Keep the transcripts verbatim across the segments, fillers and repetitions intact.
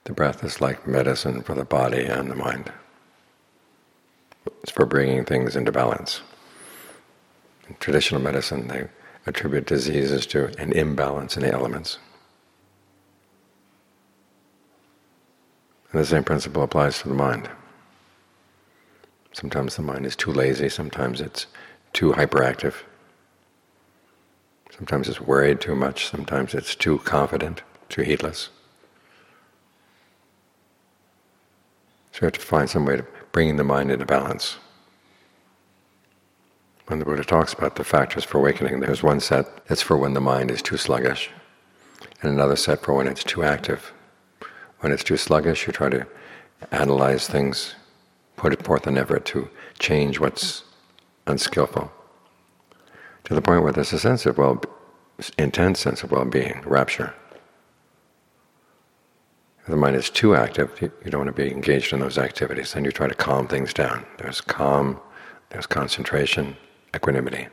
The breath is like medicine for the body and the mind. It's for bringing things into balance. In traditional medicine, they attribute diseases to an imbalance in the elements. And the same principle applies to the mind. Sometimes the mind is too lazy, sometimes it's too hyperactive. Sometimes it's worried too much, sometimes it's too confident, too heedless. So we have to find some way to bring the mind into balance. When the Buddha talks about the factors for awakening, there's one set that's for when the mind is too sluggish, and another set for when it's too active. When it's too sluggish, you try to analyze things, put forth an effort to change what's unskillful, to the point where there's a sense of well, intense sense of well-being, rapture. If the mind is too active, you don't want to be engaged in those activities. Then you try to calm things down. There's calm, there's concentration, equanimity.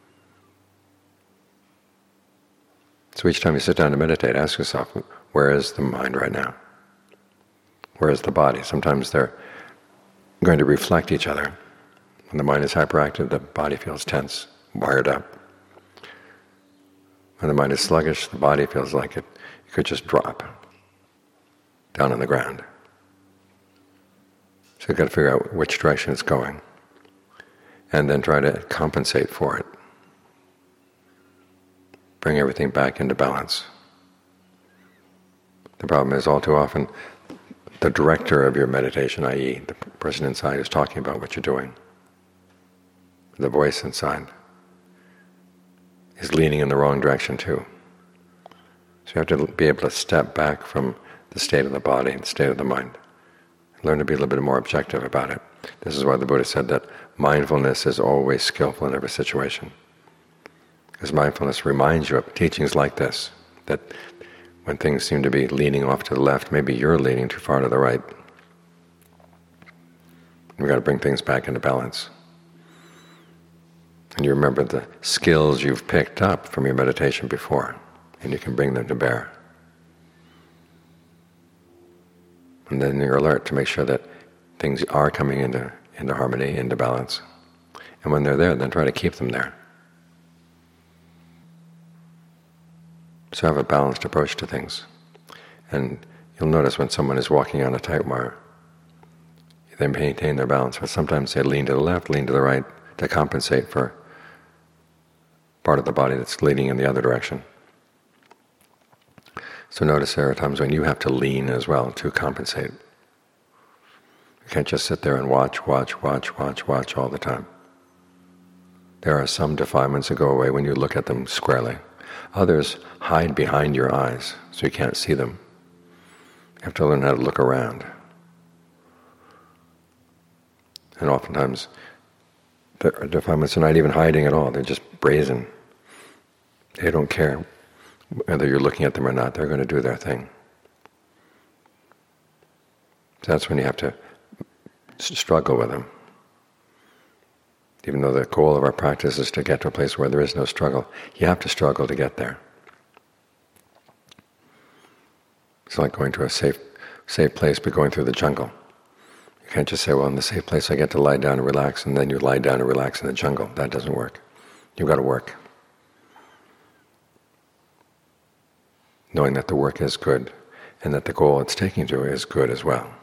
So each time you sit down to meditate, ask yourself, where is the mind right now? Where is the body? Sometimes they're going to reflect each other. When the mind is hyperactive, the body feels tense, wired up. When the mind is sluggish, the body feels like it, it could just drop down on the ground. So you've got to figure out which direction it's going, and then try to compensate for it. Bring everything back into balance. The problem is all too often the director of your meditation, that is the person inside, is talking about what you're doing. The voice inside is leaning in the wrong direction too. So you have to be able to step back from the state of the body and the state of the mind. Learn to be a little bit more objective about it. This is why the Buddha said that mindfulness is always skillful in every situation. Because mindfulness reminds you of teachings like this, that when things seem to be leaning off to the left, maybe you're leaning too far to the right. We've got to bring things back into balance. And you remember the skills you've picked up from your meditation before, and you can bring them to bear. And then you're alert to make sure that things are coming into, into harmony, into balance. And when they're there, then try to keep them there. So have a balanced approach to things. And you'll notice when someone is walking on a tight wire, they maintain their balance, but sometimes they lean to the left, lean to the right to compensate for part of the body that's leaning in the other direction. So notice there are times when you have to lean as well to compensate. You can't just sit there and watch, watch, watch, watch, watch all the time. There are some defilements that go away when you look at them squarely. Others hide behind your eyes, so you can't see them. You have to learn how to look around. And oftentimes, the defilements are not even hiding at all. They're just brazen. They don't care whether you're looking at them or not. They're going to do their thing. So that's when you have to struggle with them. Even though the goal of our practice is to get to a place where there is no struggle, you have to struggle to get there. It's like going to a safe, safe place but going through the jungle. You can't just say, well, in the safe place I get to lie down and relax, and then you lie down and relax in the jungle. That doesn't work. You've got to work. Knowing that the work is good, and that the goal it's taking to is good as well.